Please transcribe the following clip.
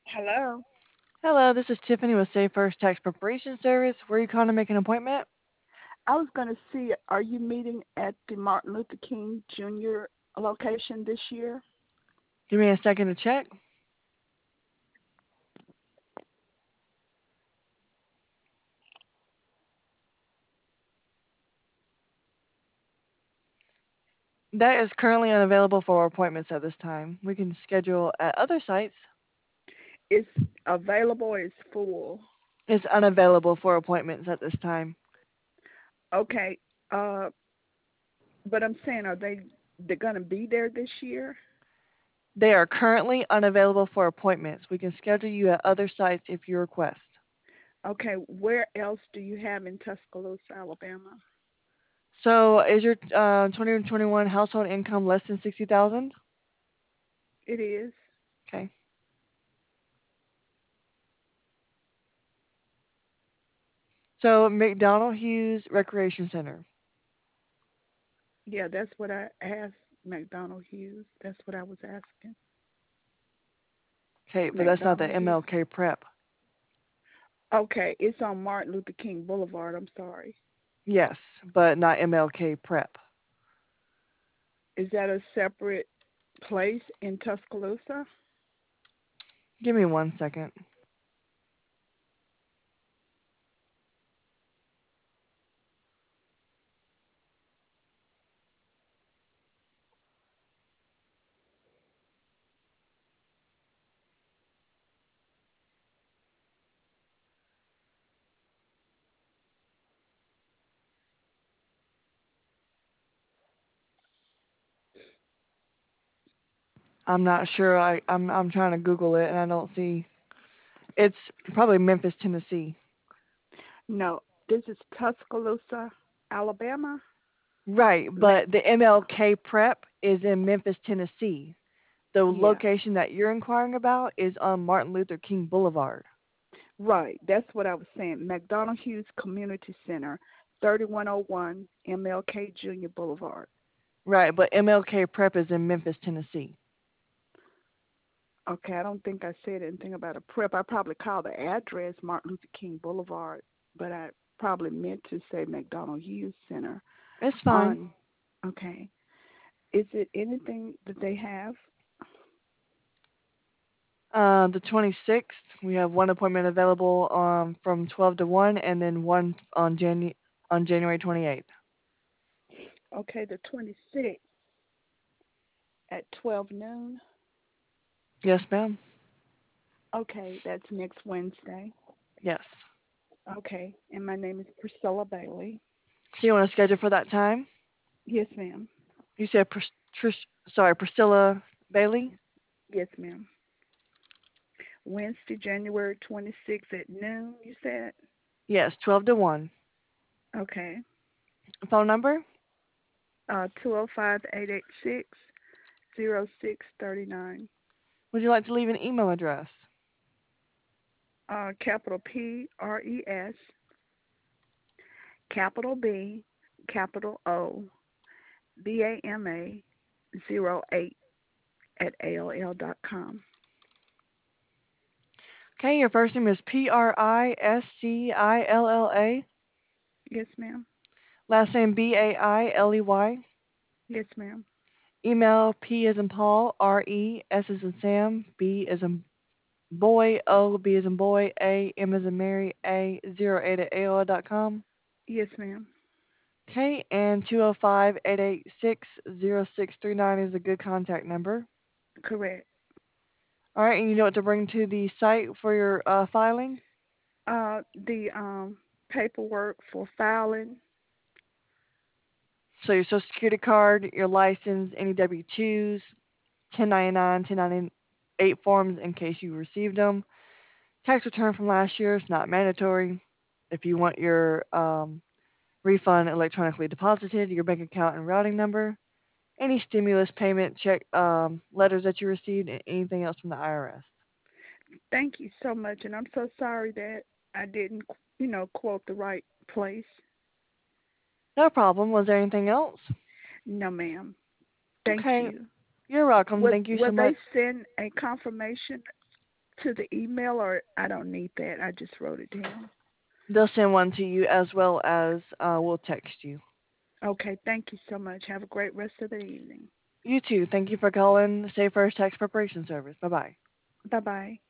Hello. Hello, this is Tiffany with Safe First Tax Preparation Service. Were you calling to make an appointment? I was going to see, are you meeting at the Martin Luther King Jr. location this year? Give me a second to check. That is currently unavailable for appointments at this time. We can schedule at other sites. It's available or it's full? It's unavailable for appointments at this time. Okay. Uh, but I'm saying, they're going to be there this year? They are currently unavailable for appointments. We can schedule you at other sites if you request. Okay. Where else do you have in Tuscaloosa, Alabama? So, is your 2021 household income less than 60,000? It is. Okay. So, McDonald Hughes Recreation Center. Yeah, that's what I asked McDonald Hughes. That's what I was asking. Okay, but that's not the McDonald Hughes. MLK Prep. Okay, it's on Martin Luther King Boulevard. I'm sorry. Yes, but not MLK Prep. Is that a separate place in Tuscaloosa? Give me one second. I'm not sure. I'm trying to Google it and I don't see. It's probably Memphis, Tennessee. No, this is Tuscaloosa, Alabama. Right, Ma- but the MLK Prep is in Memphis, Tennessee. The yeah, location that you're inquiring about is on Martin Luther King Boulevard. right. That's what I was saying. McDonald Hughes Community Center, 3101 MLK Jr. Boulevard. Right, but MLK Prep is in Memphis, Tennessee. Okay, I don't think I said anything about a prep. I probably called the address Martin Luther King Boulevard, but I probably meant to say McDonald Hughes Center It's fine. on. Okay. Is it anything that they have? The 26th, we have one appointment available from 12 to 1 and then one on January 28th. Okay, the 26th at 12 noon. Yes, ma'am. Okay, that's next Wednesday. Yes. Okay, and my name is Priscilla Bailey. So you want to schedule for that time? Yes, ma'am. You said Priscilla Bailey? Yes, ma'am. Wednesday, January 26th at noon, you said? Yes, 12 to 1. Okay. Phone number? 205 0639. Would you like to leave an email address? Capital PRES, capital B, capital O, BAMA 08 at AOL.com. Okay, your first name is Priscilla. Yes, ma'am. Last name Bailey. Yes, ma'am. Email P as in Paul, RE, S as in Sam, B as in boy, O, B as in boy, A, M as in Mary, A08 at AOL.com. Yes, ma'am. Okay, and 205-886-0639 is a good contact number. Correct. All right, and you know what to bring to the site for your filing? The paperwork for filing. So your Social Security card, your license, any W-2s, 1099, 1098 forms in case you received them. Tax return from last year is not mandatory. If you want your refund electronically deposited, your bank account and routing number, any stimulus payment check letters that you received, and anything else from the IRS. Thank you so much, and I'm so sorry that I didn't, quote the right place. No problem. Was there anything else? No, ma'am. Thank Okay. you. You're welcome. Would Thank you so will much. they send a confirmation to the email, or I don't need that? I just wrote it down. They'll send one to you as well as we'll text you. Okay, thank you so much. Have a great rest of the evening. You too. Thank you for calling Safe First Tax Preparation Service. Bye-bye. Bye-bye.